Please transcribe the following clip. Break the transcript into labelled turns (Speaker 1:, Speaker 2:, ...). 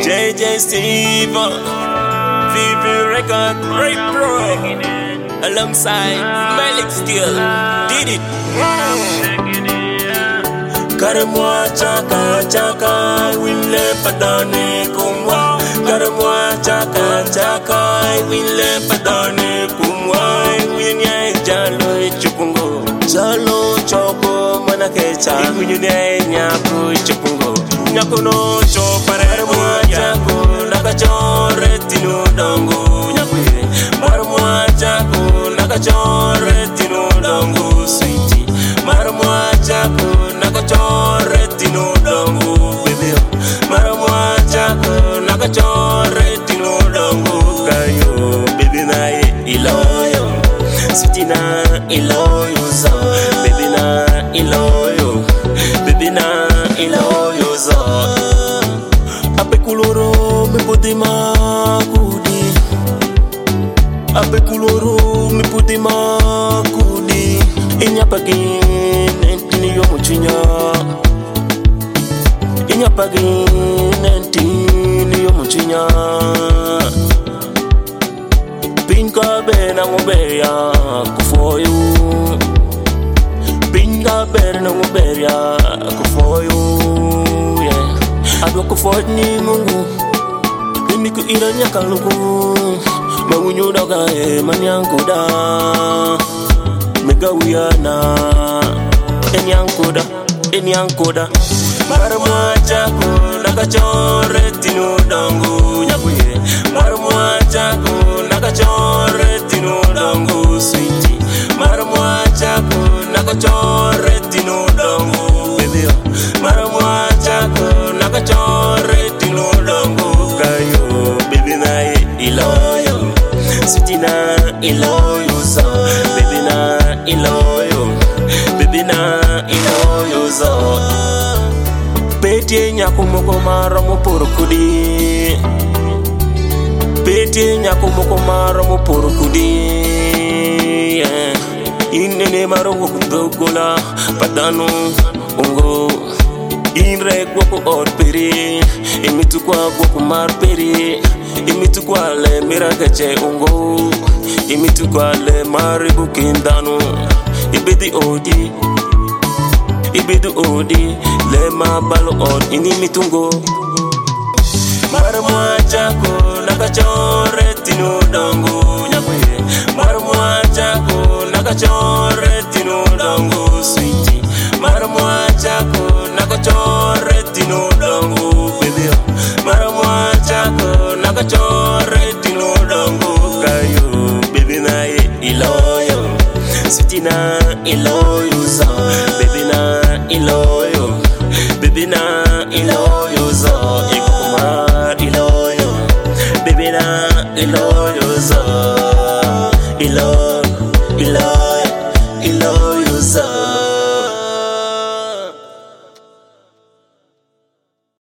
Speaker 1: JJ Steve, VV Record, Ray Pro, alongside Malik Steel, did it. Karamwa chaka chaka, wile padane kumwa. Karamwa chaka chaka, wile padane kumwa. Winya jalo chupungo, jalo chopo manakecha. Winya nyaku chupungo, nyaku no chopare. Karamwa chako nakachore tinu dongo nyakwe. Karamwa chako nakachore tinu dongo sweetie. Karamwa chako nakachore tinu dongo baby. Karamwa chako nakachore tinu dongo kayo baby na iloyo. Sweetie na iloyo za baby na iloyo. Baby na iloyo za. Ape kuloro me puti makudi. Ape kuloro me puti makudi. Inya pagin entini yo muchinya. Inya pagin entini yo muchinya. Pinka bena ngobeya kufoyu. Pinka bena ngobeya kufoyu. Ado kufoyu ni mungu. Ini ku iranya kaluku. Maunyu daga manyankuda. Mega wiana enyankoda Karamwa chako nakachore tinu dongo nyakuye. Karamwa chako nakachore tinu dongo sweetie. Karamwa chako nakachore tinu dongo baby. Karamwa chako nakachore tinu dongo kayo baby na iloyo. Sweetie na iloyo za baby na iloyo. Baby na iloyo za. Peti nyakumoko maramu porukudi. Peti nyakumoko maramu porukudi. Inene marongo kundogola padano ungo. Inre gwoko orperi. Imitu kwa gwoko marperi. Imitu kwa le miragache ungo. Imitu kwa le maribu kindano. Ibidi odi. Ibidu odi. Le mabalo od inimitungo. Karamwa chako nakachore tinu dongo nyakwe. Karamwa chako nakachore tinu dongo sweetie. Karamwa chako nakachore tinu dongo baby. Karamwa chako nakachore tinu dongo kayo baby na iloyo. Sweetie na iloyo za baby na iloyo. Baby na iloyo za ikumar iloyo. Baby na iloyo za iloyo za.